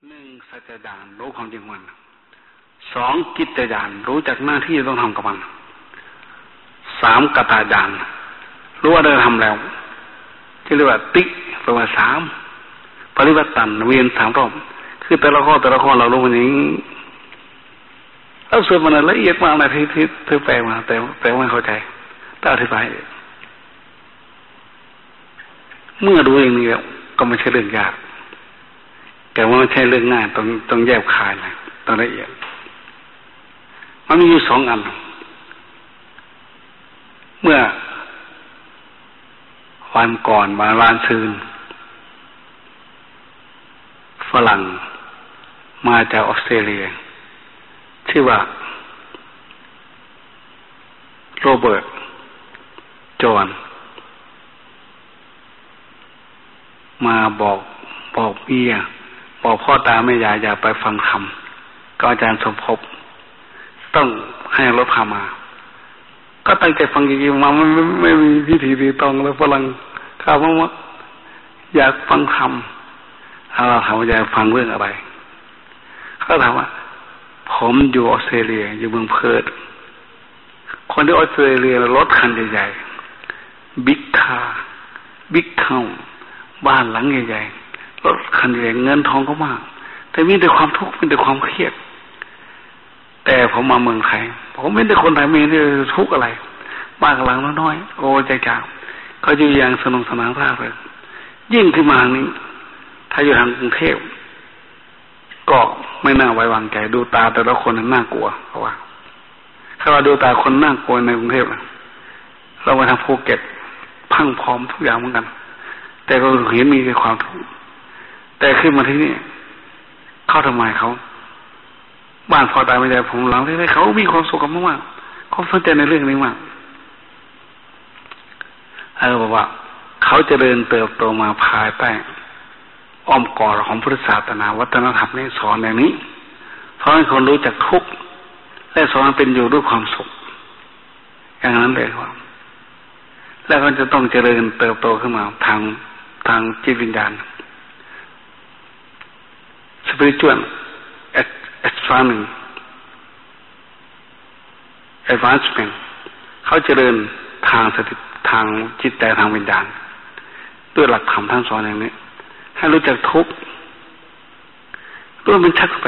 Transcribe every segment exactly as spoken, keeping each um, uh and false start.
หนึ่งสัจญาณรู้ความจริงมันสองกิจญาณรู้จักหน้าที่ต้องทำกับมันสามกตญาณรู้ว่าได้ทำแล้วที่เรียกว่าติแปลว่าสามปริวัติตันเวียนสามรอบคือแต่ละข้อแต่ละข้อเรารู้มันอย่างนี้แล้วส่วนมันละเอียดมากนะที่ที่ที่แปลมาแต่แต่ไม่เข้าใจต้องอธิบายเมื่อรู้อย่างนี้แล้วก็ไม่ใช่เรื่องยากแต่ว่าไม่ใช่เรื่องง่ายต้องต้องแยกคายนะต้องละเอียดมันมีอยู่สองอันเมื่อวันก่อนมาลานซืนฝรั่งมาจากออสเตรเลียชื่อว่าโรเบิร์ตจอห์นมาบอกบอกเมียบอกพ่อตาแม่ยายอย่าไปฟังธรรมก็อาจารย์สมภพต้องให้รถพามาก็ตั้งใจฟังจริงๆมาไม่ไม่ไม่มีพิธีรีตองแล้วฝรั่งข้าว่าอยากฟังธรรมเราถามว่าอยากฟังเรื่องอะไรเขาถามว่าผมอยู่ออสเตรเลียอยู่เมืองเพิร์ธคนที่ออสเตรเลียรถคันใหญ่ๆบิ๊กคาร์บิ๊กเฮาส์บ้านหลังใหญ่ๆรถคันใหญ่เงินทองก็มากแต่มีแต่ความทุกข์มีแต่ความเครียดแต่ผมมาเมืองไทยผมไม่ได้คนไทยมีแต่ทุกข์อะไรบ้านหลังน้อยๆโอ้ใจจ่าก็อยู่อย่างสนุกสนานมากเลยยิ่งขึ้นมานี้ถ้าอยู่ทางกรุงเทพก็ไม่น่าไว้วางใจดูตาแต่ละคนน่ากลัวเพราะว่าถ้าเราดูตาคนน่ากลัวในกรุงเทพเราไปทางภูเก็ตพังพร้อมทุกอย่างเหมือนกันแต่ก็เห็นมีแต่ความทุกข์แต่ขึ้นมาที่นี่เข้าทำไมเขาบ้านพอตายไม่ได้ผมหลังที่ได้เขามีความสุขกันมากๆเขาสนใจในเรื่องนี้มากเออบอกว่าเขาเจริญเติบโตมาภายใต้อ้อมกอดของพุทธศาสนาวัฒนธรรมนี้สอนอย่างนี้สอนให้คนรู้จักทุกข์และสอนเป็นอยู่ด้วยความสุขอย่างนั้นเลยครับแล้วก็จะต้องเจริญเติบโตขึ้นมาทางทางจิตวิญญาณ spiritual advancement advancement เขาเจริญทางสติทางจิตใจทางวิญญาณด้วยหลักธรรมท่านสอนอย่างนี้ให้รู้จักทุกข์ด้วยมันชักไป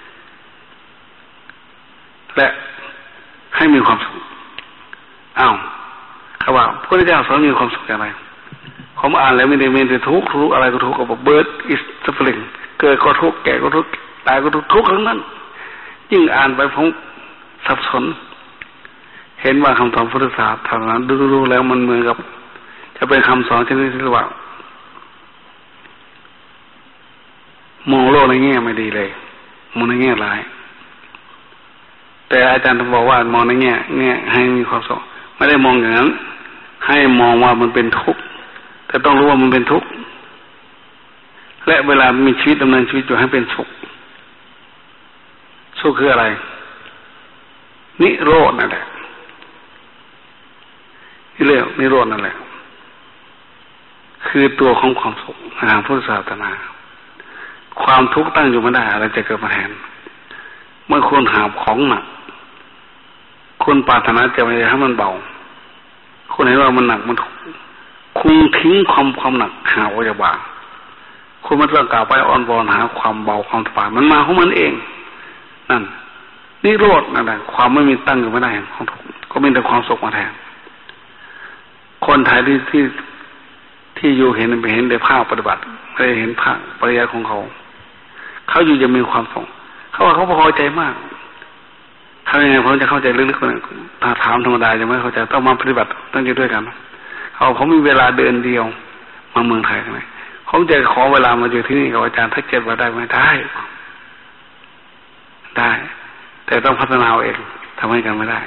และให้มีความสุขอ้าวเขาว่าพระพุทธเจ้าสอนมีความสุขอย่างไรผมอ่านแล้วไม่ได้ไม่ได้ทุกข์ทุกข์อะไรก็ทุกข์ก็บอก birth is suffering เกิดก็ทุกข์แก่ก็ทุกข์ตายก็ทุกข์ทุกข์ทั้งนั้นยิ่งอ่านไปผมสับสนเห็นว่าคำสอนพุทธศาสนาดูๆแล้วมันเหมือนกับจะเป็นคำสอนชนิดที่ว่ามองโลกในแง่ไม่ดีเลยมองในแง่ร้ายแต่อาจารย์บอกว่ามองในแง่แง่ให้มีความสุขไม่ได้มองอย่างนั้นให้มองว่ามันเป็นทุกข์แต่ต้องรู้ว่ามันเป็นทุกข์และเวลามีชีวิตดำเนินชีวิตอยู่ให้เป็นสุขสุขคืออะไรนิโรธนั่นแหละนี่เรียกนิโรธนั่นแหละคือตัวของความสุขทางพุทธศาสนาความทุกข์ตั้งอยู่ไม่ได้อะไรจะเกิดมาแทนเมื่อคุณหาของหนักคุณปรารถนาจะไปให้มันเบาคุณเห็นว่ามันหนักมันคุณทิ้งความความหนักหาว่าจะบาคุณไม่ต้องกล่าวไปอ้อนวอนหาความเบาความสบายมันมาของมันเองนั่นนิโรธนั่นแหละความไม่มีตั้งอยู่ไม่ได้ของทุกข์ก็มีแต่ความสุขมาแทนคนไทยที่ที่ที่อยู่เห็นไปเห็นในภาคปฏิบัติไม่ได้เห็นภาคปริยัติของเขาเขาอยู่จะมีความสุขเขาว่าเขาพอใจมากทำยังไงผมจะเข้าใจลึกๆถ้าถามธรรมดาจะไม่เข้าใจต้องมาปฏิบัติต้องอยู่ด้วยกันเขาผมมีเวลาเดินเดียวมาเมืองไทยทำไมผมจะขอเวลามาอยู่ที่นี่กับอาจารย์ทักเจ็ดวันได้ไหมได้ได้แต่ต้องพัฒนาเองทำให้กันไม่ได้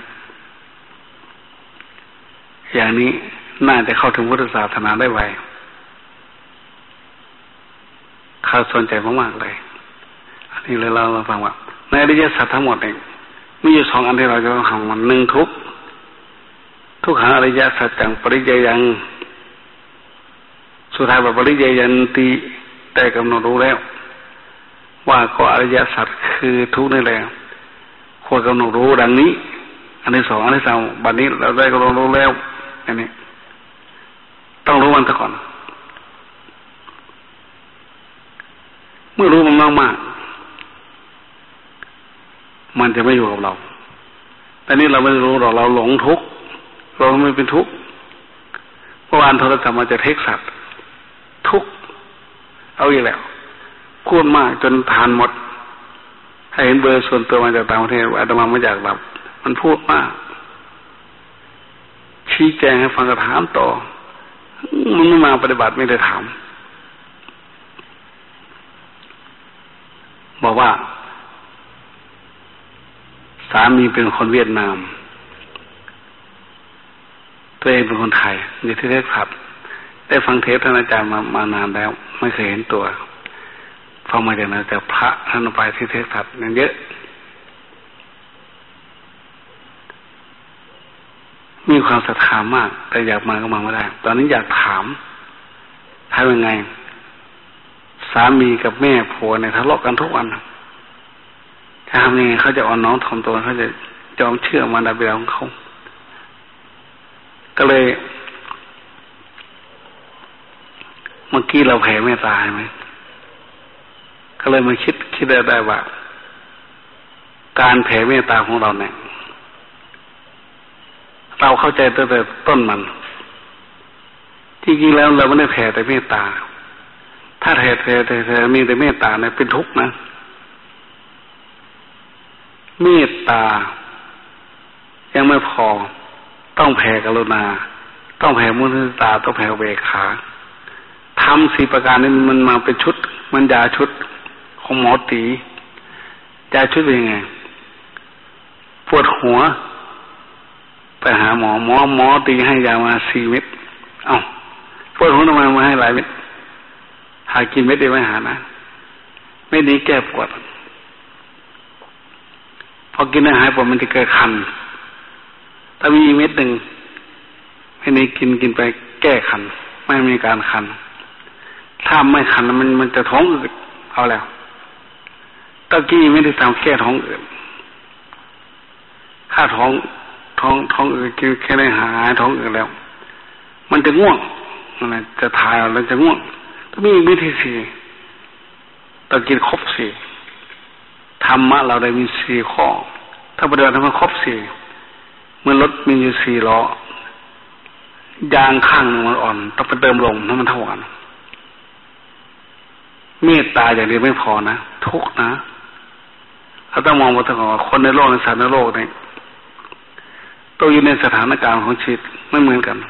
อย่างนี้น่าจะเข้าถึงพุทธศาสนาได้ไวเขาสนใจมากๆเลยอันนี้เลยเรามาฟังว่าในอริยสัจทั้งหมดเองมีอยู่สองอันที่เราจะต้องทำมันหนึ่งทุกทุกขังอริยสัจจังปริยยังสุดท้ายว่าปริยยันติแต่กำหนดรู้แล้วว่าก็อริยสัจคือทุกข์นี่แหละควรกำหนดรู้ดังนี้อันที่สองอันที่สามบัดนี้เราได้กำหนดรู้แล้วอันนี้ต้องรู้มันซะก่อนเมื่อรู้มันมากมากมันจะไม่อยู่กับเราแต่นี่เราไม่รู้หรอกเราหลงทุกข์เราไม่เป็นทุกข์เมื่อวานโทรศัพท์มาจากเท็กซัสทุกข์เอาอีกแล้วพูดมากจนทานหมดให้เห็นเบอร์ส่วนตัวมาจากต่างประเทศอาตมาไม่อยากรับมันพูดมากชี้แจงให้ฟังกระถามต่อมันไม่มาปฏิบัติไม่ได้ถามบอกว่าสามีเป็นคนเวียดนามตัวเองเป็นคนไทยอยู่ที่เท็กซัสได้ฟังเทศท่านอาจารย์มามานานแล้วไม่เคยเห็นตัวฟังมาจากนั้นแต่พระท่านไปที่เท็กซัสนั่นเยอะมีความศรัทธามากแต่อยากมาก็มาไม่ได้ตอนนี้อยากถามทำยังไงสามีกับแม่ผัวเนี่ยทะเลาะกันทุกวันจะทำยังไงเขาจะอ่อนน้อมถ่อมตนเขาจะยอมเชื่อมารดาบิดาของเขาก็เลยเมื่อกี้เราแผ่เมตตาใช่ไหมก็เลยมาคิดคิดได้ได้ว่าการแผ่เมตตาของเราเนี่ยเราเข้าใจตั้งแต่ต้นมันจริงๆแล้วเราไม่ได้แผ่แต่เมตตาถ้าแผ่แต่แต่มีแต่เมตตาเนี่ยเป็นทุกข์นะเมตตายังไม่พอต้องแผ่กรุณาต้องแผ่มุทิตาต้องแผ่เบกขาทำสี่ประการนี้มันมาเป็นชุดมันยาชุดของหมอตียาชุดเป็นยังไงปวดหัวไปหาหมอหมอหมอตีให้ยามาสี่เม็ดเอ้าปวดหัวทำไมมาให้หลายเม็ดหากินเม็ดเดียวไม่หานะเม็ดนี้แก้ปวดพอกินอาหารปวดมันจะเกิดคันถ้ามีเม็ดหนึ่งให้นี้กินกินไปแก้คันไม่มีการคันถ้าไม่คันมันมันจะท้องอืดเอาแล้วตะกี้ไม่ได้ทำแก้ท้องอืดถ้าท้องท้องท้องอืดกินแค่ได้หายท้องอืดแล้วมันจะง่วงมันจะถ่ายแล้วจะง่วงต้องมีวิธีสี่ต้องกินครบสี่ธรรมะเราได้มีสี่ข้อถ้าปฏิบัติทำให้ครบสี่เมื่อรถมีอยู่สี่ล้อยางข้างนึงมันอ่อนต้องไปเติมลมให้มันเท่ากันเมตตาอย่างเดียวไม่พอนะทุกข์นะเราต้องมองมาถึงว่าคนในโลกในสัตว์ในโลกเนี่ยต้องอยู่ในสถานการณ์ของชีวิตไม่เหมือนกัน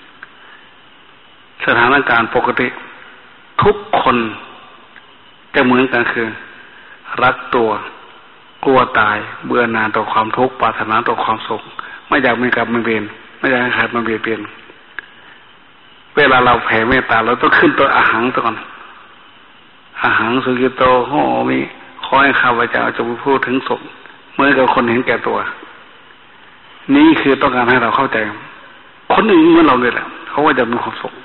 สถานการณ์ปกติทุกคนจะเหมือนกันคือรักตัวกลัวตายเบื่อหน่ายต่อความทุกข์ปรารถนาต่อความสุขไม่อยากมีกับมีเวรไม่อยากให้ใครมาเบียดเบียนเวลาเราแผ่เมตตาเราต้องขึ้นตัวอาหังก่อนอาหังสุกิโตโหมิขอให้ข้าพเจ้าจงพูดถึงสุขเมื่อกับคนเห็นแก่ตัวนี่คือต้องการให้เราเข้าใจคนอื่นเหมือนเราเลยแหละเขาว่าจะมีความสุข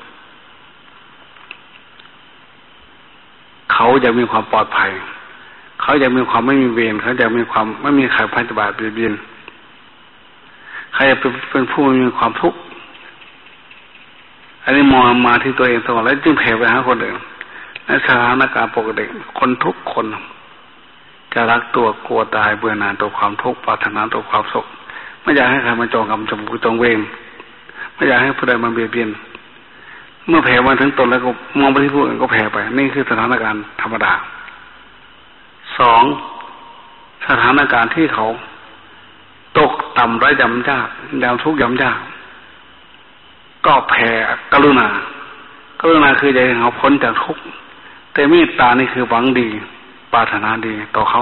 เขาจะมีความปลอดภัยเขาจะมีความไม่มีเวรเขาจะมีความไม่มีใครพยาบาทเบียดเบียนใครจะเป็นเป็นผู้มีความทุกข์อันนี้มองมาที่ตัวเองตลอดแล้วจึงแผ่ไปหาคนอื่นในสถานการณ์ปกติคนทุกคนจะรักตัวกลัวตายเบื่อหน่ายต่อความทุกข์ปรารถนาต่อความสุขไม่อยากให้ใครมาจองกรรมจองจองเวรไม่อยากให้ผู้ใดมาเบียดเบียนเมื่อแผ่มาถึงตนแล้วก็มองไปที่ผู้อื่นก็แผ่ไปนี่คือสถานการณ์ธรรมดาสองสถานการณ์ที่เขาตกต่ำไร้ยำยากยามทุกข์ยำยากก็แผ่กรุณากรุณาคือใจเขาพ้นจากทุกข์แต่เมตตานี่คือหวังดีปรารถนาดีต่อเขา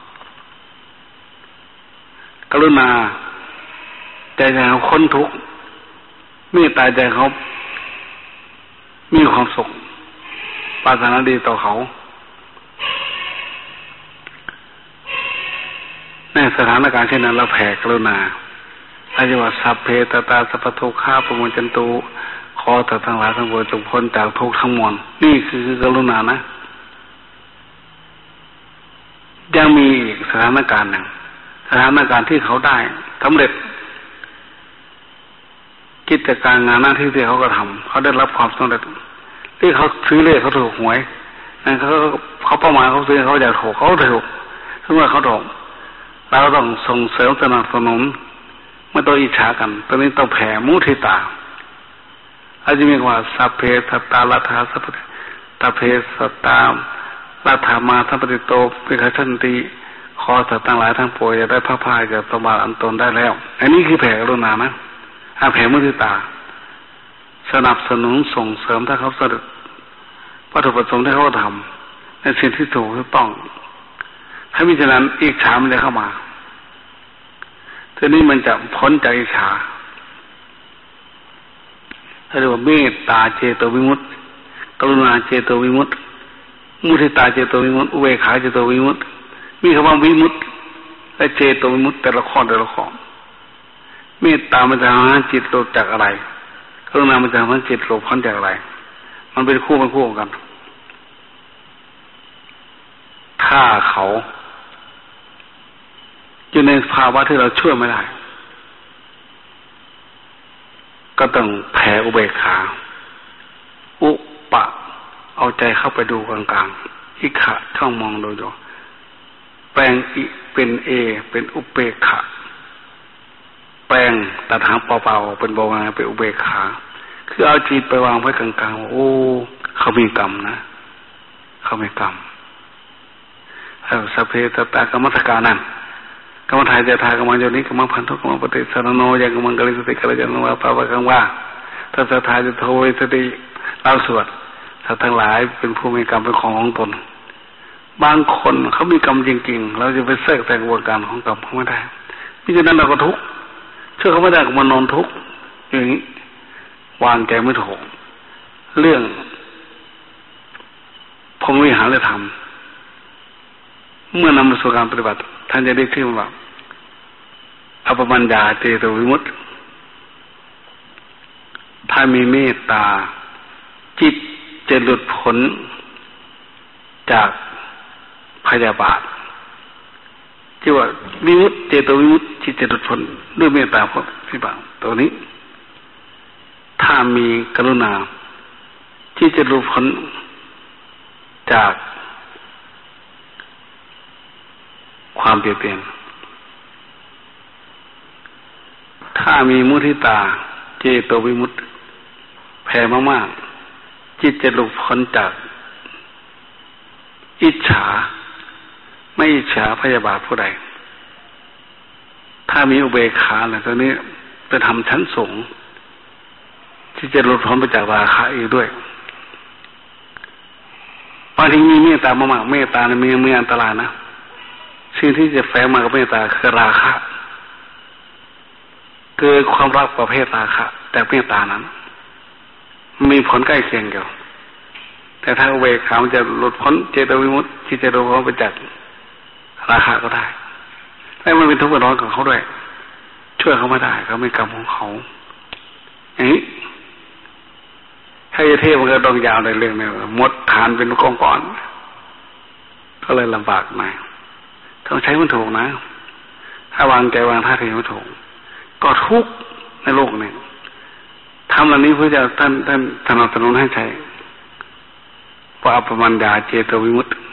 กรุณาใจเขาพ้นทุกข์เมตตาใจเขามีความสุขปรารถนาดีต่อเขาในสถานการณ์เช่นนั้นเราแผ่กรุณาอาจจะว่าสัพเพตตาสัพพทุกขาปโมจันตุขอแต่ทั้งหลายทั้งปวงจงพ้นจากทุกข์ทั้งมวลนี่คือกรุณานะยังมีอีกสถานการณ์หนึ่งสถานการณ์ที่เขาได้สำเร็จกิจการงานหน้าที่ที่เขาก็ทำเขาได้รับความสำเร็จที่เขาซื้อเลขเขาถูกหวยนั่นเขาเขาเป้าหมายเขาซื้อเขาอยากถูกเขาถูกซึ่งเมื่อเขาถูกเราต้องส่งเสริมสนับสนุนไม่ต้องอิจฉากันตอนนี้ต้องแผ่มุทิตาอาจจะมีว่าสัพเพสัตตาลัทธาสัพเพตาเพสัตตาลัทธามาสัพพติโตปิฆชันติขอสัตว์ทั้งหลายทั้งปวงจะได้พระพายกับสมบัติอันตนได้แล้วอันนี้คือแผ่กรุณานะอาแผ่มุทิตาสนับสนุนส่งเสริมถ้าเขาสำเร็จวัตถุประสงค์ที่เขาทำในสิ่งที่ถูกที่ต้องถ้ามิฉะนั้นอิจฉามันจะเข้ามาทีนี้มันจะพ้นจากอิจฉาเรียกว่าเมตตาเจโตวิมุตติกรุณาเจโตวิมุตติมุทิตาเจโตวิมุตติอุเบกขาเจโตวิมุตติมีคำว่าวิมุตติและเจโตวิมุตติแต่ละข้อแต่ละข้อเมตตามันจะทำให้จิตหลุดจากอะไรกรุณามันจะทำให้จิตหลุดพ้นจากอะไรมันเป็นคู่เป็นคู่กันถ้าเขาอยู่ในภาวะที่เราช่วยไม่ได้ก็ต้องแผ่อุเบกขาอุปะเอาใจเข้าไปดูกลางๆอิขะช่องมองดูดูแปลงอิเป็นเอเป็นอุเบกขาแปลงตัดหางเปล่าๆเป็นบวารเป็นอุเบกขาคือเอาจิตไปวางไว้กลางๆโอ้เขามีกรรมนะเขามีกรรมแล้วสัพเพสัตตากรรมสการนั่นกรรมถ่ายจะถ่ายกรรมโยนิกรรมพันธุกรรมปฏิสารโนยังกรรมกัลยสติกัลยาณวาปะวะกังว่าถ้าสัทธาจะโทเวสติเราสวดสัตว์ทั้งหลายเป็นผู้มีกรรมเป็นของของตนบางคนเขามีกรรมจริงๆเราจะไปแทรกแซงกระบวนการของกรรมเขาไม่ได้มิฉะนั้นเราก็ทุกข์ช่วยเขาไม่ได้ก็มานอนทุกข์อย่างนี้วางใจไม่ถูกเรื่องพรหมวิหารธรรมเมื่อนำมาสู่การปฏิบัติท่านจะได้ชื่อว่าอัปปมัญญาเจโตวิมุตติถ้ามีเมตตาจิตจะหลุดพ้นจากพยาบาทที่ว่าวิมุตติเจโตวิมุตติจิตจะหลุดพ้นด้วยเมตตาพระพิบัติตัวนี้ถ้ามีกรุณาที่จะหลุดพ้นจากความเปลี่ยนแปลงถ้ามีมุทิตาเจโตวิมุตติแผ่มากๆจิตจะหลุดพ้นจากอิจฉาไม่อิจฉาพยาบาทผู้ใดถ้ามีอุเบกขาอะไรตัวนี้เป็นธรรมชั้นสูงที่จะหลุดพ้นไปจากราคะอีกด้วยบางทีมีเมตตามากๆเมตตาเนี่ยมีมีอันตรายนะสิ่งที่จะแฝงมากับเมตตาคือราคะเกิดความรักประเภทราคะแต่เมตตานั้นมีผลใกล้เคียงกันแต่ถ้าอุเบกขามันจะหลุดพ้นเจโตวิมุตติที่จะหลุดพ้นไปจากราคะก็ได้แต่มันเป็นทุกข์ร้อนของเขาด้วยช่วยเขาไม่ได้เขาไม่กรรมของเขาอย่างนี้ถ้าจะเทพมันก็ต้องยาวในเรื่องนี้มดฐานเป็นกองก่อนก็เลยลำบากหน่อยต้องใช้มันถูกนะถ้าวางใจวางท่าทีไม่ถูกก็ทุกข์ในโลกนี้ทำเหล่านี้เพื่อจะท่านท่านสนับสนุนให้ใช้ว่าอัปปมัญญาเจโตวิมุตติ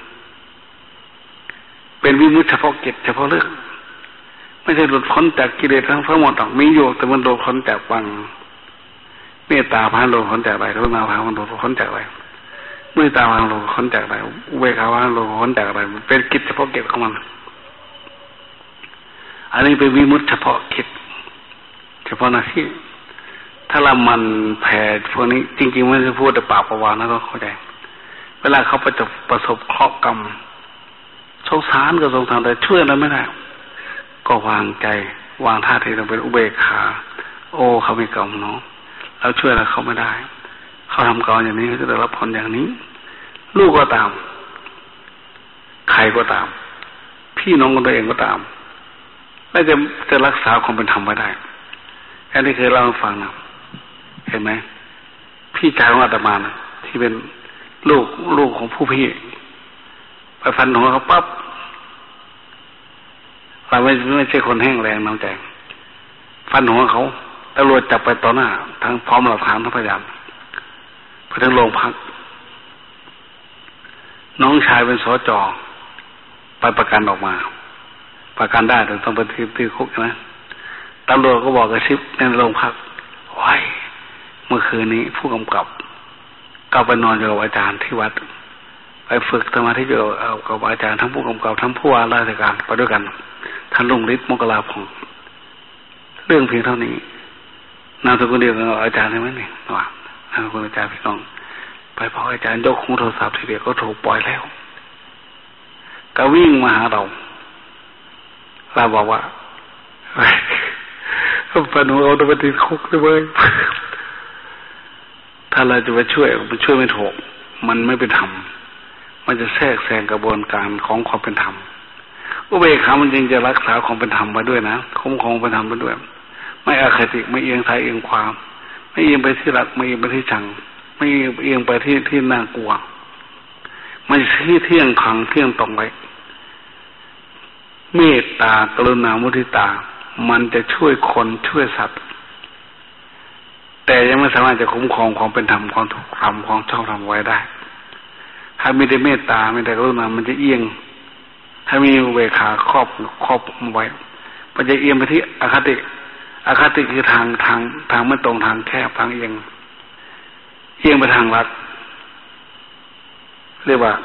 เป็นวิมุตติเฉพาะกิจเฉพาะเรื่องไม่ใช่หลุดพ้นจากกิเลสทั้งหมดหรอกมีอยู่แต่มันหลุดพ้นจากวังเมตตาพาหลุดพ้นจากอะไรกรุณาพาหลุดพ้นจากอะไรเมตตาพาหลุดพ้นจากอะไรอุเบกขาพาหลุดพ้นจากอะไรมันเป็นกิจเฉพาะกิจของมันอันนี้เป็นวิมุตติเฉพาะกิจเฉพาะหน้าที่ถ้าเรามันแผ่พวกนี้จริงๆไม่ใช่พูดแต่ปากประวานนะต้องเข้าใจเวลาเขาประสบประสบเคราะห์กรรมสงสารก็สงสารแต่ช่วยอะไรไม่ได้ก็วางใจวางท่าทีต้องเป็นอุเบกขาโอ้เขามีกรรมเนาะเราช่วยอะไรเขาไม่ได้เขาทำกรรมอย่างนี้เขาจะได้รับผลอย่างนี้ลูกก็ตามใครก็ตามพี่น้องของตัวเองก็ตามแล้วจะจะรักษาความเป็นธรรมไว้ได้แค่ที่เคยเล่าให้ฟังนะเห็นไหมพี่ชายของอาตมานะที่เป็นลูกลูกของผู้พี่ไปฟันหัวเขาปั๊บเราไม่ไม่ใช่คนแห้งแรงน้ำใจฟันหัวเขาตำรวจจับไปต่อหน้าทั้งพร้อมหลักฐานทั้งพยานไปถึงโรงพักน้องชายเป็นสจ.ไปประกันออกมาประกันได้แต่ต้องไปที่ที่คุกนะตำรวจก็บอกกระซิบในโรงพักไว้เมื่อคืนนี้ผู้กำกับก็ไปนอนอยู่กับอาจารย์ที่วัดไปฝึกสมาธิอยู่กับอาจารย์ทั้งผู้กำกับทั้งผู้ว่าราชการไปด้วยกันท่านลุงฤทธิ์มกราพงศ์เรื่องเพียงเท่านี้นามสกุลเดียวกับอาจารย์ใช่ไหมเนี่ยว่านามสกุลอาจารย์พี่น้องไปพออาจารย์ยกหูโทรศัพท์ทีเดียวก็ถูกปล่อยแล้วก็วิ่งมาหาเราเราบอกว่าฝันของเราต้องไปติดคุกด้วยถ้าเราจะไปช่วยมันช่วยไม่ถูกมันไม่เป็นธรรมมันจะแทรกแซงกระบวนการของความเป็นธรรมอุเบกขามันจริงจะรักษาความเป็นธรรมไว้ด้วยนะคุ้มครองเป็นธรรมไว้ด้วยไม่อคติไม่เอียงซ้ายเอียงขวาไม่เอียงไปที่รักไม่เอียงไปที่ชังไม่เอียงไปที่ที่น่ากลัวมันที่เที่ยงขังเที่ยงตรงไว้เมตตากรุณามุทิตามันจะช่วยคนช่วยสัตว์แต่ยังไม่สามารถจะคุ้มครองความเป็นธรรมความถูกธรรมความชอบธรรมไว้ได้ถ้าไม่ได้เมตตาไม่ได้กรุณามันจะเอียงถ้ามีอุเบกขาครอบครอบไว้มันจะเอียงไปที่อคติอคติคือทางทางทางไม่ตรงทางแคบทางเอียงเอียงไปทางลัดเรียกว่า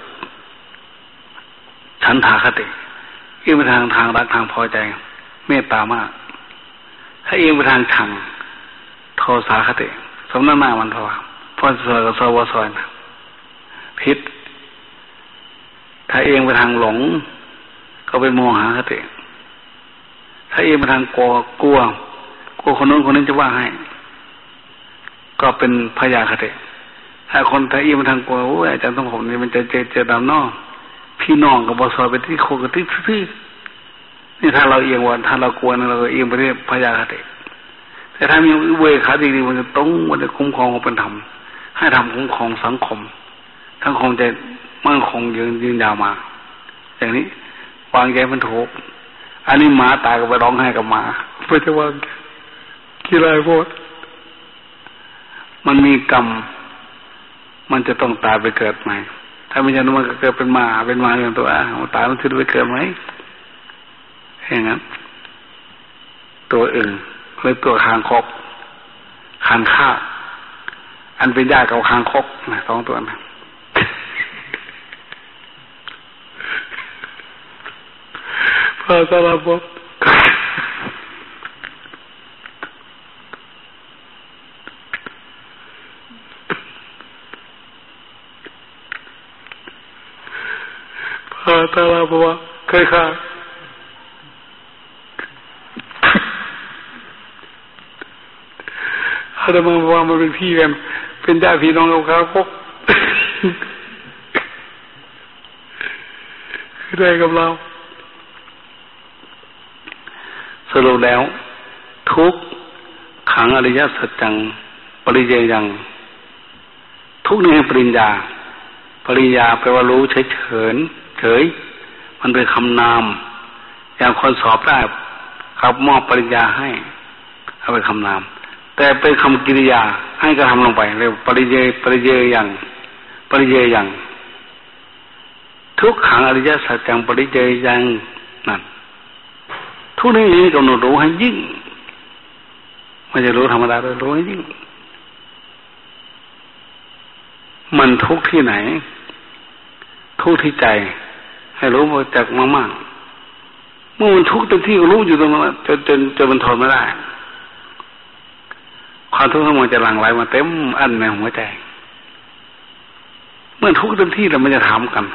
ฉันทาคติเอียงไปทางทางรักทางพอใจเมตตามากถ้าเอียงไปทางชังโทสาคติสมน้ำหน้ามันเพราะว่าพอสวยกับสวสวยนะพิษถ้าเอียงไปทางหลงก็เป็นโมหะคติถ้าเอียงไปทางกลัวกลัวกลัวคนนู้นคนนี้จะว่าให้ก็เป็นพยาคติถ้าคนถ้าเอียงไปทางกลัวโอ้ยอาจารย์ต้องผมนี่มันจะเจอเจอดำนอกพี่น้องกับบอสอยไปที่โคกที่ที่นี่ถ้าเราเอียงวันถ้าเรากลัวนะเราก็เอียงไปที่พยาคติแต่ถ้ามีอุเบกขาดีๆมันจะตรงมันจะคุ้มครองเป็นธรรมให้ธรรมคุ้มครองสังคมสังคมจะมั่นคงยืนยืนยาวมาอย่างนี้วางใจมันถูกอันนี้หมาตายก็ไปร้องไห้กับหมาเพื่อจะวางกี่ไรพวกมันมีกรรมมันจะต้องตายไปเกิดใหม่ถ้าไม่ใช่นั้นมันก็เกิดเป็นหมาเป็นหมาอย่างตัวอ่ะมันตายมันจะไปเกิดไหมอย่างนั้นตัวอื่นหรือตัวคางคกคางคาบอันเป็นญาติกับคางคกนะสองตัวนะพระสารบพระสารบว่าเคยฆ่าอาตมาบอกว่ามันเป็นพี่กันเป็นญาติพี่น้องกับคางคกคือได้กับเราสรุปแล้วทุกขังอริยสัจจังปริเยยังทุกในปริญญาปริญญาแปลว่ารู้เฉยเฉยเฉยมันเป็นคำนามอย่างคนสอบได้ครับมอบปริญญาให้เอาเป็นคำนามแต่เป็นคำกิริยาให้กระทำลงไปเรียกปริเยปริเยยังปริเยยังทุกขังอริยสัจจังปริเยยังนั่นทุกนี้กำหนดรู้ให้ยิ่งไม่ใช่รู้ธรรมดาเลยรู้ให้ยิ่งมันทุกที่ไหนทุกที่ใจให้รู้มาจากมากๆเมื่อมันทุกเต็มที่ก็รู้อยู่ตรงนั้นจนจนจนมันทนไม่ได้ความทุกข์ทั้งหมดจะหลั่งไหลมาเต็มอันในหัวใจเมื่อทุกข์เต็มที่แล้วมันจะถามกัน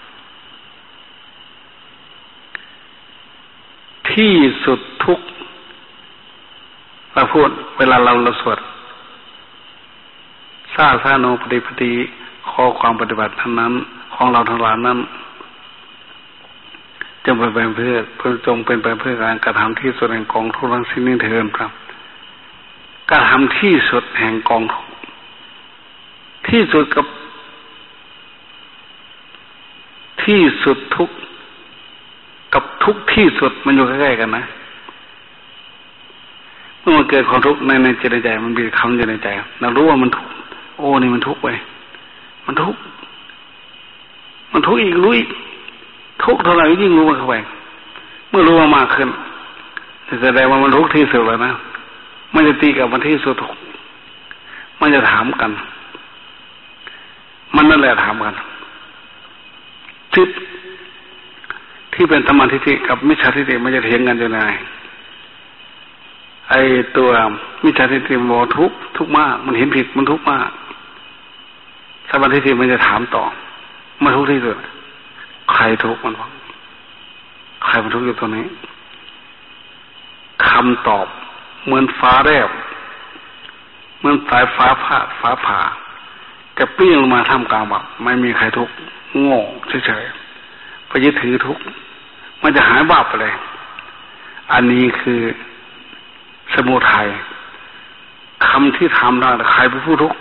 ที่สุดทุกข์เราพูดเวลาเราเราสวดสาสาโนปฏิปติข้อความปฏิบัติทั้งนั้นของเราทั้งหลายนั้นจงเป็นไปเพื่อเพื่อจงเป็นไปเพื่อการกระทำที่สุดแห่งกองทุกข์ทั้งสิ้นนี้เถิดครับการทำที่สุดแห่งกองทุกข์ที่สุดกับที่สุดทุกข์กับทุกข์ที่สุดมันอยู่ใกล้ๆกันนะเมื่อมันเกิดความทุกข์ในในจิตใจมันมีคำอยู่ในใจเรารู้ว่ามันทุกข์โอ้นี่มันทุกข์ไปมันทุกข์มันทุกข์อีกรู้อีกทุกข์เท่าไหร่ยิ่งรู้มันเข้าไปเมื่อรู้มากขึ้นแสดงว่ามันทุกข์ที่สุดแล้วนะมันจะตีกับมันที่สุดทุกข์มันจะถามกันมันนั่นแหละถามกันที่ที่เป็นสมาธิกับมิจฉาทิฏฐิมันจะเถียงกันอยู่ในไอ้ตัวมิจฉาทิฏฐิมันทุกข์ทุกข์มากมันเห็นผิดมันทุกข์มากสมาธิมันจะถามต่อมันทุกข์ที่สุดใครทุกข์มันวะใครมันทุกข์อยู่ตรงนี้คำตอบเหมือนฟ้าแลบเหมือนสายฟ้าผ่าฟ้าผ่าจะเปรี้ยงลงมาท่ามกลางแบบไม่มีใครทุกข์โง่เฉยๆไปยึดถือทุกข์มันจะหายบาปไปเลยอันนี้คือสมุทัยคำที่ทำได้ใครเป็นผู้ทุกข์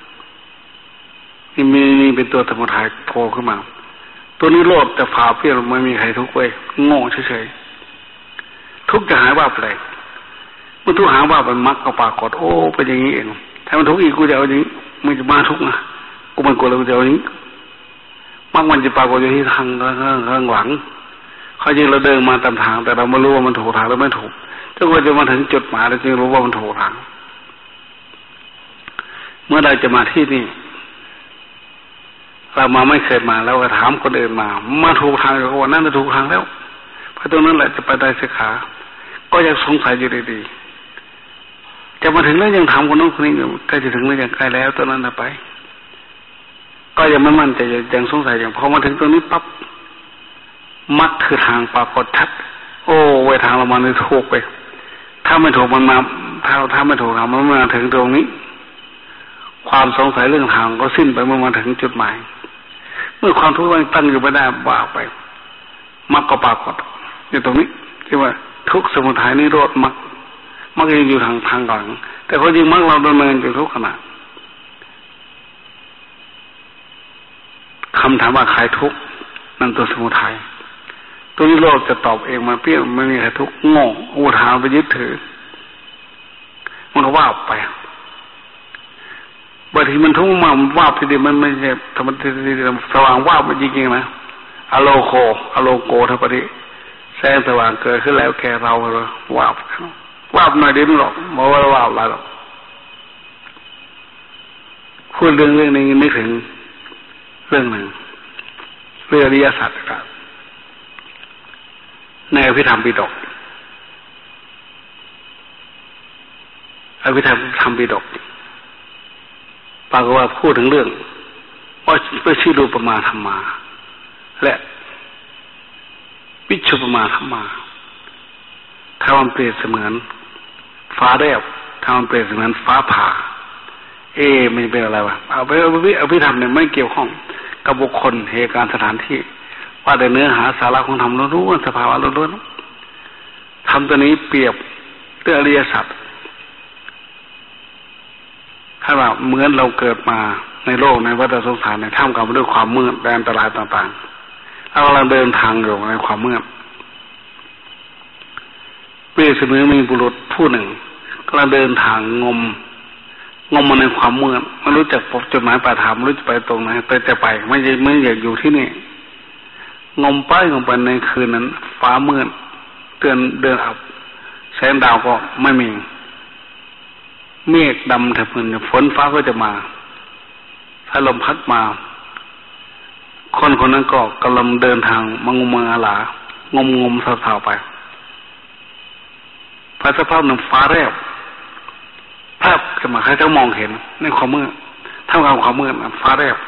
นี่มีนี่เป็นตัวสมุทัยโผล่ขึ้นมาตัวนี้โลภจะผ่าเปรี้ยงไม่มีใครทุกข์เว้ยโง่เฉยๆทุกข์จะหายบาปไปเลยเมื่อทุกข์หายบาปมันมักก็ปรากฏโอ้เป็นอย่างนี้เองถ้ามันทุกข์อีกกูจะเอาอย่างนี้ไม่จะมาทุกข์นะกูมันกลัวแล้วกูจะเอาอย่างนี้มักมันจะปรากฏอยู่ที่ทางข้างหลังเขาจริงเราเดินมาตามทางแต่เราไม่รู้ว่ามันถูกทางหรือไม่ถูกจนกว่าจะมาถึงจุดหมายเราจึงรู้ว่ามันถูกทางเมื่อเราจะมาที่นี่เรามาไม่เคยมาแล้วก็ถามคนอื่นมามาถูกทางก็ว่านั่นจะถูกทางแล้วเพราะตรงนั้นแหละจะไปได้สิขาก็ยังสงสัยอยู่ดีๆจะมาถึงแล้วยังถามคนนู้นคนนี้อยู่ใกล้จะถึงแล้วยังใกล้แล้วตอนนั้นไปก็ยังไม่มั่นใจยังสงสัยอย่างพอมาถึงตรงนี้ปั๊บมักคือทางปรากฏชัดโอ้ไว้ทางเรามาเลยถูกไปถ้าไม่ถูกมันมาถ้าถ้าไม่ถูกทางมันมาถึงตรงนี้ความสงสัยเรื่องทางก็สิ้นไปเมื่อมาถึงจุดหมายเมื่อความทุกข์มันตั้งอยู่ไม่ได้ว่าไปมักก็ปรากฏอยู่ตรงนี้ที่ว่าทุกสมุทัยนิโรธมักมักยังอยู่ทางทางก่อนแต่คนจริงมักเราดำเนินอยู่ทุกขณะคำถามว่าใครทุกข์นั่นตัวสมุทัยตัวนี้โลกจะตอบเองมาเปรี้ยวไม่มีใครทุกข์โง่อุทานไปยึดถือมันก็ว่าไปบางทีมันทุกข์มากมันว่าทีเดียวมันไม่ใช่ธรรมะทีเดียวสว่างว่ามันจริงๆนะอโลโคอโลโกทัพพิแสงสว่างเกิดขึ้นแล้วแก่เราเลยว่าว่าหน่อยเดียวหรอกไม่ว่าว่าอะไรหรอกพูดเรื่องเรื่องนี้นึกถึงเรื่องหนึ่งเรื่องอริยสัจครับในอภิธรรมปิฎกอภิธรรมธรรมปิฎกปรากฏว่าพูดถึงเรื่องว่าเป็นชื่อรูปมาธรรมาและวิชุปมาธรรมาถ้ามันเปรียบเสมือนฟ้าแลบถ้ามันเปรียบเสมือนฟ้าผ่าเอ๊ะมันเป็นอะไรวะเอาไปอภิธรรมเนี่ยไม่เกี่ยวข้องกับบุคคลเหตุการณ์สถานที่ว่าแต่เนื้อหาสาระของธรรมล้วนๆสภาวะล้วนๆธรรมตัวนี้เปรียบเรื่องอริยสัจถ้าว่าเหมือนเราเกิดมาในโลกในวัฏสงสารในท่ามกลางด้วยความมืดและอันตรายต่างๆเรากำลังเดินทางอยู่ในความมืดเปรียบเสมือนมีบุรุษผู้หนึ่งกำลังเดินทางงมงมมาในความมืดไม่รู้จักพบจุดหมายปลายทางไม่รู้จะไปตรงไหนแต่จะไปไม่ใช่ไม่อยากอยู่ที่นี่งมไปงมไปในคืนนั้นฟ้ามืดเตือนเดินอับแสงดาวก็ไม่มีเมฆดำถึงฝนฟ้าก็จะมาถ้าลมพัดมาคนคนนั้นก็กำลังเดินทางมังงมังอาลางมงมสาวๆไปพอสภาพนั้นฟ้าแลบภาพขึ้นมาใครจะมองเห็นในความมืดท่ามกลางความมืดฟ้าแลบ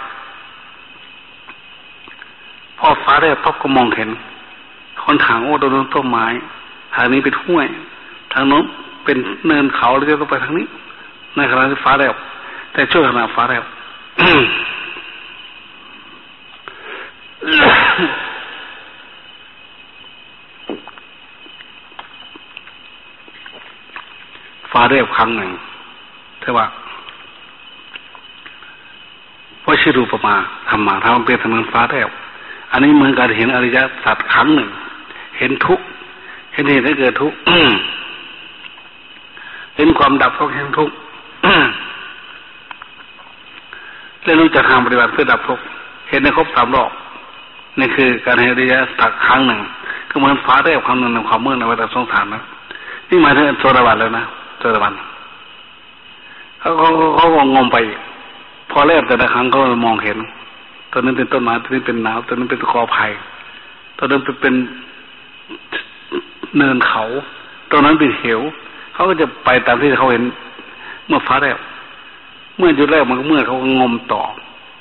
พอฟ้าแลบปั๊บก็มองเห็นคนทางโอ้ต้นต้นไม้ทางนี้เป็นห้วยทางโน้นเป็นเนินเขาแล้วจะต้องไปทางนี้ในขณะที่ฟ้าแลบแต่ช่วงขณะฟ้าแลบ ฟ้าแลบครั้งหนึ่งเท่าว่าว่าชื่อรูปมาธรรมะถ้ามันเป็นเสมือนฟ้าแลบอันนี้เหมือนการเห็นอริยสัจครั้งหนึ่งเห็นทุกข์เห็นเหตุให้เกิดทุกข์เห็นความดับของแห่งทุกข์และรู้จักทางปฏิบัติเพื่อดับทุกข์เห็นในครบสามรอบนี่คือการเห็นอริยสัจครั้งหนึ่งก็เหมือนฟ้าได้กับคำหนึ่งในความมืดในวัฏสงสารนะนี่หมายถึงโสดาบันแล้วนะโสดาบันเขาเขาเขาก็งมไปพอแรกแต่ละครั้งก็มองเห็นตอนนั้นเป็นต้นไม้ตอนนี้เป็นน้ำตอนนั้นเป็นกอไผ่ตอนนั้นเป็นเนินเขาตอนนั้นเป็นเหวเขาก็จะไปตามที่เขาเห็นเมื่อฟ้าแรกเมื่อจุดแรกมันก็เมื่อเขาก็งมต่อ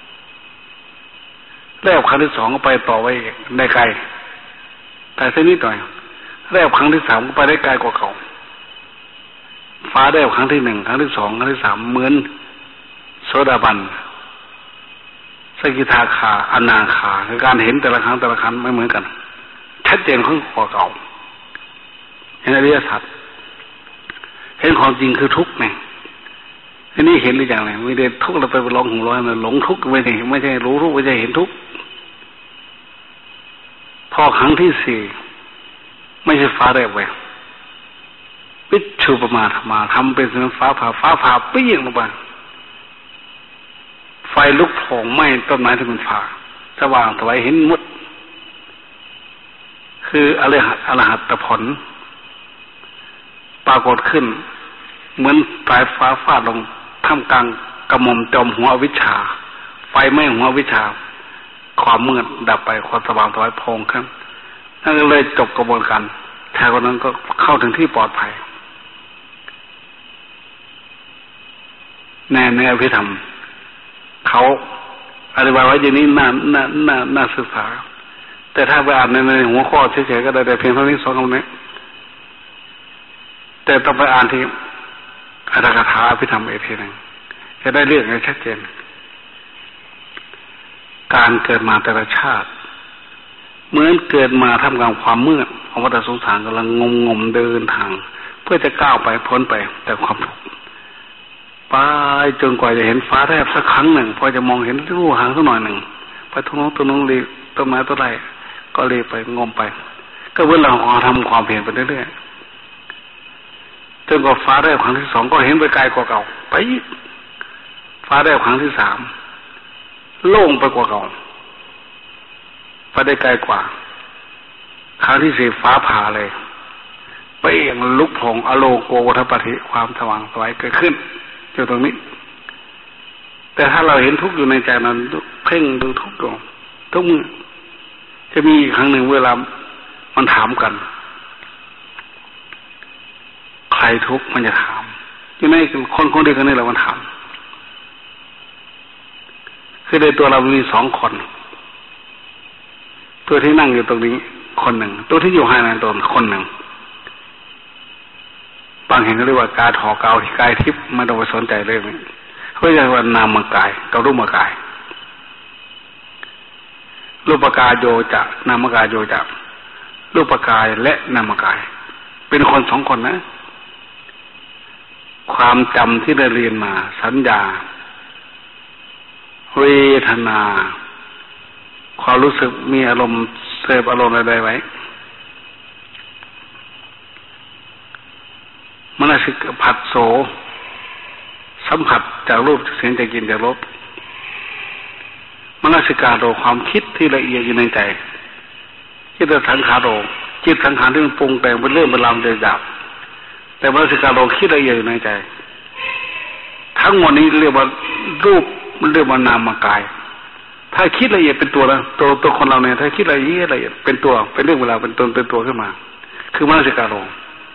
แรกครั้งที่สองก็ไปต่อไว้ได้ไกลแต่เส้นนิดหน่อยแรกครั้งที่สามก็ไปได้ไกลกว่าเขาฟ้าแรกครั้งที่หนึ่งครั้งที่สองครั้งที่สามเหมือนโสดาบันสกิทาคาอนาคาคือการเห็นแต่ละครั้งแต่ละครั้งไม่เหมือนกันชัดเจนขึ้นกว่าเก่าเห็นอริยสัจเห็นความจริงคือทุกข์ไงทีนี้เห็นหรือยังไงไม่ได้ทุกข์เราไปร้องห่มร้องมันหลงทุกข์ไม่ใช่ไม่ใช่รู้ทุกข์ไม่ใช่เห็นทุกข์พอครั้งที่สี่ไม่ใช่ฟ้าแรกเว้ยปิชุปมาธรรมาทำเป็นฟ้าผ่าฟ้าผ่าปี้ยงลงไปไฟลุกโผล่ไหม้ต้นไม้ที่มันผ่าสว่างสวยเห็นหมดคืออรหัตอรหัตผลปรากฏขึ้นเหมือนปลายฟ้าฟาดลงท่ามกลางกระหม่อมจอมหัวอวิชชาไฟไหม้หัวอวิชชาความมืดดับไปความสว่างสวยโพลงขึ้นนั่นก็เลยจบกระบวนการแทนคนนั้นก็เข้าถึงที่ปลอดภัยแน่ในอภิธรรมเขาอธิบายไว้อย่างนี้น่าน่าน่าน่าศึกษาแต่ถ้าไปอ่านในในหัวข้อเฉยๆก็ได้แต่เพียงเท่านี้สองคำนี้แต่ต้องไปอ่านที่อัตถกถาอภิธรรมอีกทีหนึ่งจะได้เรื่องให้ชัดเจนการเกิดมาแต่ละชาติเหมือนเกิดมาทำกลางความมืดของวัฏสงสารกำลังงมงมเดินทางเพื่อจะก้าวไปพ้นไปแต่ความทุกข์ไปจนกว่าจะเห็นฟ้าแลบสักครั้งหนึ่งพอจะมองเห็นรูหางสักหน่อยหนึ่งไปทุกน้องตัวน้องเลยต้นไม้ต้นไรก็เลยไปงมไปก็เวลาเราทำความเพียรไปเรื่อยๆจนกว่าฟ้าแลบครั้งที่สองก็เห็นไปไกลกว่าเก่าไปฟ้าแลบครั้งที่สามโล่งไปกว่าเก่าไปได้ไกลกว่าครั้งที่สี่ฟ้าผ่าเลยไปอย่างลุกโผงอโลโกวัฏปฏิความสว่างสวยเกิดขึ้นอยู่ตรงนี้แต่ถ้าเราเห็นทุกข์อยู่ในใจนั้นเพ่งดูทุกข์อยู่ทุกมือจะมีอีกครั้งหนึ่งเวลามันถามกันใครทุกข์มันจะถามอยู่ในคนคนเดียวกันนี่แหละมันถามคือในตัวเรามีสองคนตัวที่นั่งอยู่ตรงนี้คนหนึ่งตัวที่อยู่ภายในตนคนหนึ่งบางแห่งก็เรียกว่ากายถอกาวกายทิพย์ไม่ต้องไปสนใจเลยเขาเรียกว่านามกายกับรูปกายรูปกายโยจะนามกายโยจะรูปกายและนามกายเป็นคนสองคนนะความจำที่ได้เรียนมาสัญญาเวทนาความรู้สึกมีอารมณ์เสพอารมณ์อะไรไว้มนสิกผัสโสสัมผัสจากรูปจากเสียงจากกลิ่นจากรสมนสิกาโรความคิดที่ละเอียดอยู่ในใจจิตสังขารโรจิตสังขารที่มันปรุงแต่งเป็นเรื่องเป็นราวเดือดดาบแต่มนสิกาโรคิดละเอียดอยู่ในใจทั้งหมดนี้เรียกว่ารูปมันเรียกว่านามกายถ้าคิดละเอียดเป็นตัวแล้วตัวตัวคนเราเนี่ยถ้าคิดละเอียดละเอียดเป็นตัวเป็นเรื่องเวลาเป็นตนเป็นตัวขึ้นมาคือมนสิกาโร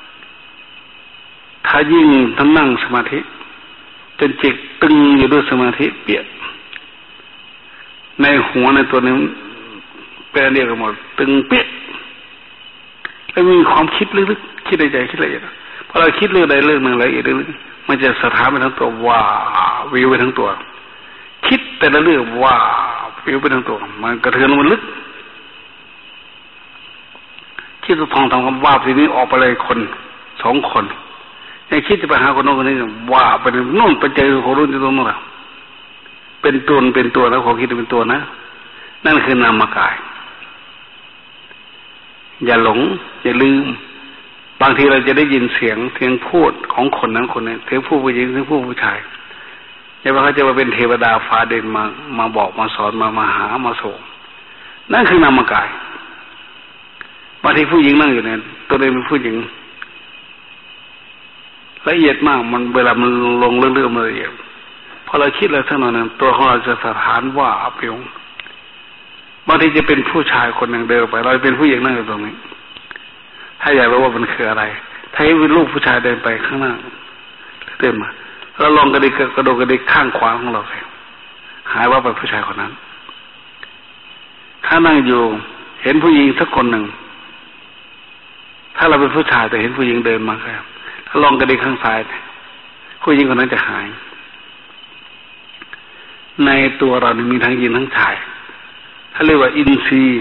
ถ้ายิ่งท่านนั่งสมาธิจนจิตตึงอยู่ด้วยสมาธิเปียกในหัวในตัวนี้เป็นเดียวกันหมดตึงเปียกแล้วมีความคิดลึกๆคิดในใจคิดละเอียดพอเราคิดเรื่องใดเรื่องหนึ่งละเอียดลึกมันจะสถานไปทั้งตัวว่าวิวไปทั้งตัวคิดแต่ละเรื่องว่าวิวไปทั้งตัวมันกระเทือนมันลึกคิดจะท่องทำคำว่าทีนี้ออกไปเลยคนสองคนยังคิดจะไปหาคนโน้นคนนี้ว่าไปโน่นไปเจอคนรุ่นที่ตรงนู้นเป็นตัวเป็นตัวแล้วเขาคิดเป็นตัวนะนั่นคือนามกายอย่าหลงอย่าลืมบางทีเราจะได้ยินเสียงเสียงพูดของคนนั้นคนนี้เสียงผู้ผู้หญิงเสียงผู้ผู้ชายอย่าว่าเขาจะมาเป็นเทวดาฟ้าดินมามาบอกมาสอนมามาหามาส่งนั่นคือนามกายบางทีผู้หญิงนั่งอยู่เนี่ยตัวเองเป็นผู้หญิงละเอียดมากมันเวลามันลงเรื่องๆละเอียดพอเราคิดอะไรสักหน่อยนึงตัวของเราจะสถานว่าอับยงบางทีจะเป็นผู้ชายคนหนึ่งเดินไปเราเป็นผู้หญิงนั่งอยู่ตรงนี้ถ้าอยากรู้ว่ามันคืออะไรถ้าให้เป็นลูกผู้ชายเดินไปข้างหน้าเดินมาเราลองกระดิกกระโดดกระดิกข้างขวาของเราไปหายว่าเป็นผู้ชายคนนั้นถ้านั่งอยู่เห็นผู้หญิงสักคนหนึ่งถ้าเราเป็นผู้ชายแต่เห็นผู้หญิงเดินมาครับถ้าลองกระดิกข้างซ้ายผู้หญิงคนนั้นจะหายในตัวเรามีทั้งหญิงทั้งชายเขาเรียกว่าอินทรีย์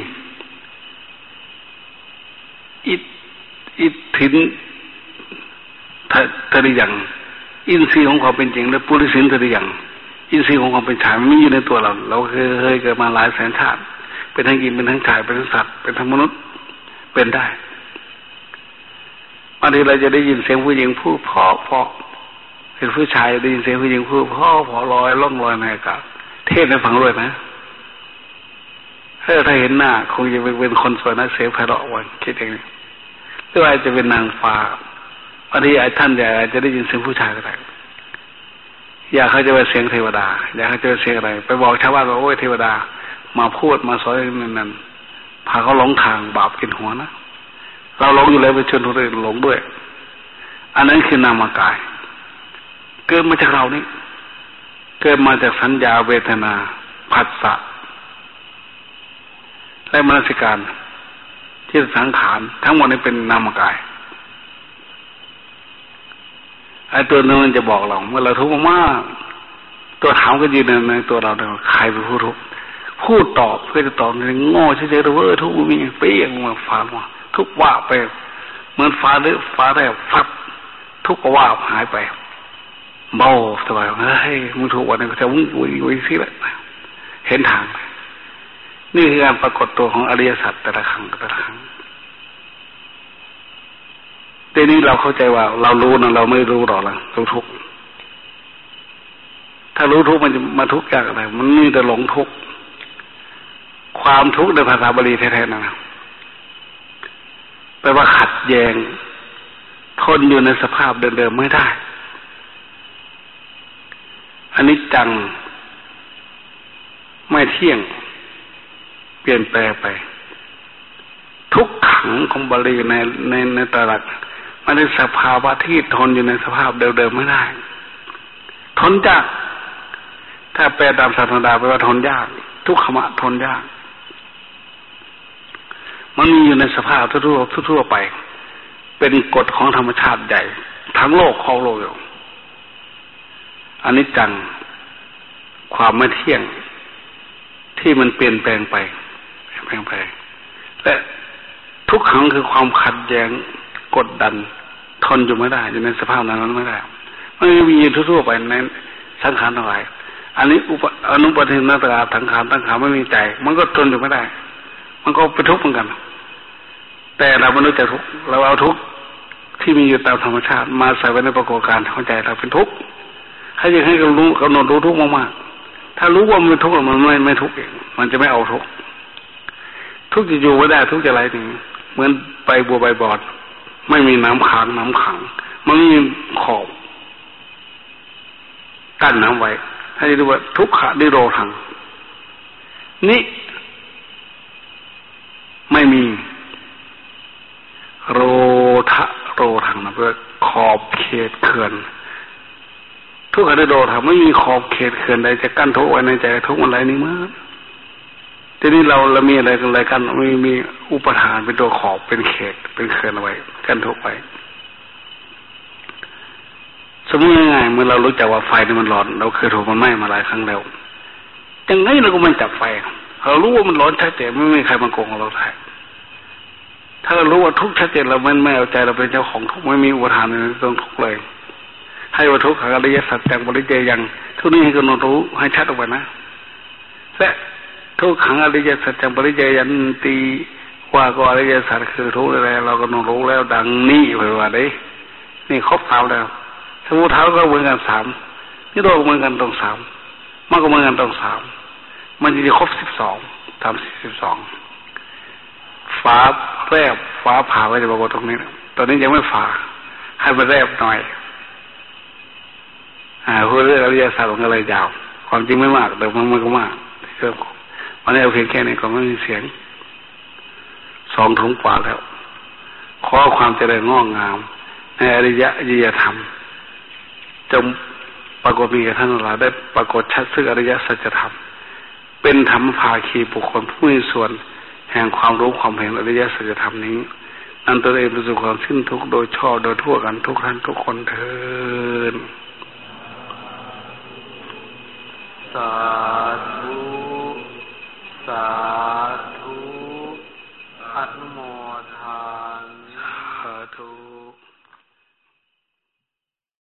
อิทอิทธินทริยังอินทรีย์ของความเป็นจริงและปุริสินทริยังอินทรีย์ของความเป็นชายมันมีอยู่ในตัวเราเราเคยเคยเกิดมาหลายแสนชาติเป็นทั้งหญิงเป็นทั้งชายเป็นทั้งสัตว์เป็นทั้งมนุษย์เป็นได้บางทีเราจะได้ยินเสียงผู้หญิงพูดเพราะเพราะเป็นผู้ชายได้ยินเสียงผู้หญิงพูดเพราะเพราะลอยล่องลอยในอากาศเทศให้ฟังด้วยนะถ้าถ้าเห็นหน้าคงจะเป็นคนสวยนะเสียงไพเราะวันคิดอย่างนี้หรือว่าจะเป็นนางฟ้าบางทีไอ้ท่านอยากจะได้ยินเสียงผู้ชายก็ได้อยากเขาจะเป็นเสียงเทวดาอยากเขาจะเป็นเสียงอะไรไปบอกชาวบ้านว่าโอ้ยเทวดามาพูดมาสอนนั่นนั่นพาเขาหลงทางบาปกินหัวนะเราหลงอยู่แล้วไปชวนคนอื่นหลงด้วยอันนั้นคือนามกายเกิดมาจากเรานี่เกิดมาจากสัญญาเวทนาผัสสะและมนสิการที่สังขารทั้งหมดนี้เป็นนามกายไอ้ตัวนั้นมันจะบอกเราเมื่อเราทุกข์มากตัวถามก็ยืนในตัวเราเนี่ยใครเป็นผู้ทุกข์พูดตอบเพื่อจะตอบในโง่เฉยๆเว้ยทุกข์มีเปี้ยงมาฟ้ามาทุกว่าไปเหมือนฟ้าหรือฟ้าแลบฟับทุกข์ก็ว่าหายไปเบาสบายเฮ้ยมึงถูกวันนี้ก็จะวิ่งวิ่งวิ่งสิเลยเห็นทางนี่คือการปรากฏตัวของอริยสัจแต่ละครั้งแต่ละครั้งแต่นี้เราเข้าใจว่าเรารู้นะเราไม่รู้หรอกล่ะรู้ทุกข์ถ้ารู้ทุกข์มันจะมาทุกข์จากอะไรมันมีแต่หลงทุกข์ความทุกข์ในภาษาบาลีแท้ๆนะแปลว่าขัดแย้งทนอยู่ในสภาพเดิมๆไม่ได้อนิจจังไม่เที่ยงเปลี่ยนแปลงไปทุกขังของบาลีในในในตรัสมันเป็นสภาวะที่ทนอยู่ในสภาพเดิมๆไม่ได้ทนยากถ้าแปลตามศาสนาแปลว่าทนยากทุกขมะทนยากมันมีอยู่ในสภาพทั่วๆทั่วๆไปเป็นกฎของธรรมชาติใหญ่ทั้งโลกของโลกอยู่อนิจจังความไม่เที่ยงที่มันเปลี่ยนแปลงไปเปลี่ยนแปลงและทุกขังคือความขัดแย้งกดดันทนอยู่ไม่ได้อยู่ในสภาพนั้นไม่ได้มันมีอยู่ทั่วๆไปในสังขารทั้งหลายอันนี้อุปอนุปทินนาตราสังขารสังขารไม่มีใจมันก็ทนอยู่ไม่ได้มันก็เป็นทุกข์เหมือนกันแต่เราไม่รู้จักทุกข์เราเอาทุกข์ที่มีอยู่ตามธรรมชาติมาใส่ไว้ในปรากฏการณ์ของใจเราเป็นทุกข์ให้ยังให้เรารู้กำหนดรู้ทุกข์มากๆถ้ารู้ว่ามันทุกข์มันไม่ไม่ทุกข์เองมันจะไม่เอาทุกข์ทุกข์จะอยู่ไม่ได้ทุกข์จะไรถึงเหมือนใบบัวใบบอดไม่มีน้ำค้างน้ำขังมันไม่มีขอบกั้นน้ำไว้ให้ดูว่าทุกขะนิโรธังนี่ไม่มีโรทะโรธังนะเพื่อขอบเขตเขื่อนทุกขะนิโรธังไม่มีขอบเขตเขื่อนใดจะกั้นทุกข์ไว้ในใจทุกข์อะไรนี่มั้งทีนี้เราเรามีอะไรกันอะไรกันไม่มีอุปทานเป็นตัวขอบเป็นเขตเป็นเขื่อนเอาไว้กั้นทุกข์ไว้สมมติง่ายๆเมื่อเรารู้จักว่าไฟนี่มันร้อนเราเคยถูกมันไหม้มาหลายครั้งแล้วยังไงเราก็ไม่จับไฟเรารู้ว่ามันร้อนชัดเจนไม่มีใครมาโกงเราได้ถ้าเรารู้ว่าทุกข์ชัดเจนเราไม่ไม่เอาใจเราเป็นเจ้าของทุกข์ไม่มีอุปทานในตรงทุกข์เลยให้ว่าทุกข์ขังอริยสัจจังบริเจยังทุกนี้ให้กำหนดรู้ให้ชัดออกไปนะและทุกขังอริยสัจจังบริเจยันติวว่าก็อริยสัจคือทุกข์อะไรเราก็ต้องรู้แล้วดังนี้ไปว่าได้นี่ครบสามแล้วสมุทัยก็เหมือนกันสามนิโรธเหมือนกันตรงสามมรรคก็เหมือนกันตรงสามมันจะครบสิบสองทำสิบสองฟ้าแรบฟ้าผ่าก็จะบอกว่าตรงนี้ตอนนี้ยังไม่ฝ่าให้มันแรบหน่อยอ่าพูดเรื่องอริยสัจมันก็เลยยาวความจริงไม่มากแต่มันมันก็มากเรื่องวันนี้เอาเพียงแค่นี้ก็ไม่มีเสียงสองถุงกว่าแล้วขอความเจริญงอกงามในอริยญาณธรรมจงปรากฏมีแก่ท่านทั้งหลายได้ปรากฏชัดซึ่งอริยสัจธรรมเป็นธรรมภาคีบุคคลผู้มีส่วนแห่งความรู้ความเห็นอริยสัจธรรมนี้นั่นตัวเองประสบความสิ้นทุกข์โดยชอบโดยทั่วกันทุกท่านทุกคนเถิดสาธุสาธุอนุโมทนาสาธุ